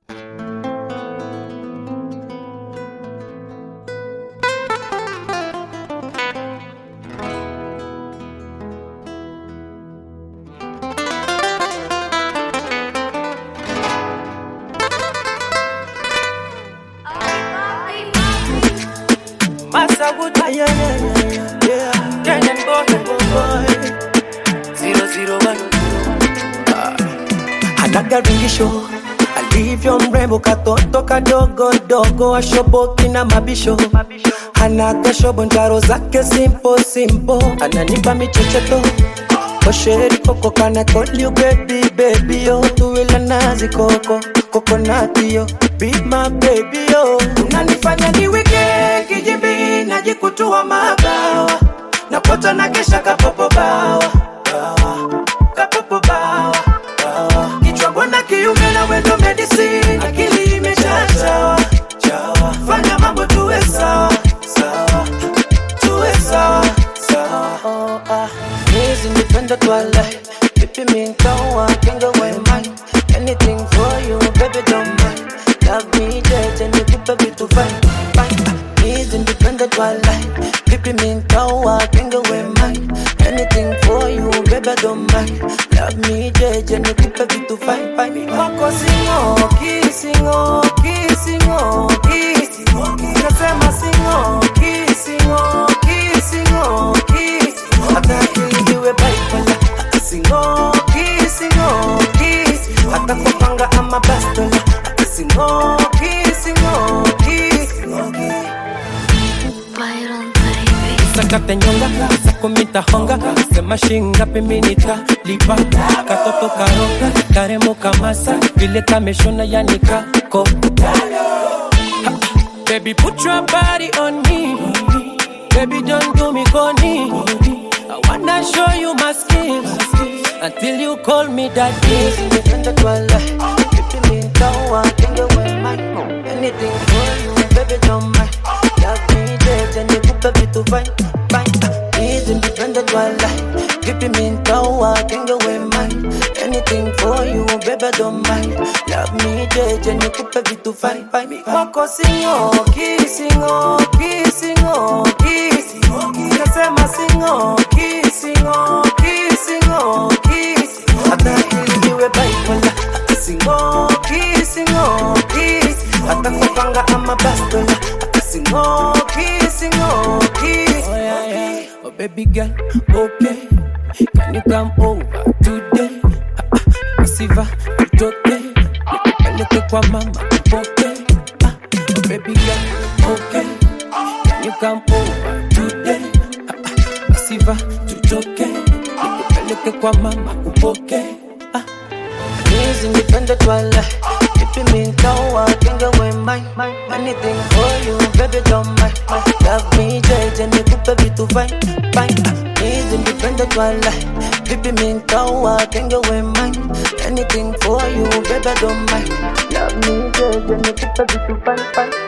Massa would yeah. Then and boy. 001. Anaga ringisho, alivyo mrembo katoto kadogo dogo, ashoboki na mabisho. Anaga shobo njaro zake simple, ananipa michecheto. Osheri koko kana call you baby yo. Tuwila nazi coconut yo. Be my baby yo. Unanifanya niwike kijibi, najikutua mabawa. Napota na kesha kapopo bawa. Kichwa bwana kiume na wendo medicine. Akili imeshachawa. Fanya mambo tuwe sawa. He's independent twilight. Pipi minkawa, kinga we mine. Anything for you, baby don't mind. Love me dead and you keep a bit to fight. He's independent twilight. Pipi minkawa, kinga we mine. Anything for you, baby don't mind. Love me dead and you keep a bit to fight. Wako singo, kissingo. Nasema singo. Hata akiliwe bipolar. Singo. Hata kupanga ama bastola. Singo. Sakate nyonga, sakumita honga. Sema shingapi minita lipa. Katoto karonga, karemo kamasa. Vile kameshona yanika ko. Baby put your body on me. Baby don't do me corny. I wanna show you my skills until you call me daddy. Independent twilight. Pipi minkawa, kinga we mine. Anything for you, baby don't mind. Love me dead and you put a bit to fight. He's independent twilight. Pipi minkawa, kinga we mine. Anything for you, baby don't mind. Love me dead and you put a bit to fight. Wako singo, kissingo. Nasema singo. Hata akiliwe bipolar. Singo. Hata kupanga ama bastola. Singo. Oh yeah. Oh baby girl, okay. Can you come over today? Masiva, utoke. Nikupeleke kwa mama, upoke. Oh baby girl, okay. Can you come over today? Masiva, tutoke. Nikupeleke kwa mama, upoke. He's independent twilight. Pipi minkawa, kinga we mine. Anything for you, baby don't mind. Love me dead and you keep a bit to fight. He's independent twilight. Pipi minkawa, kinga we mine. Anything for you, baby don't mind. Love me dead and you keep a bit to fight.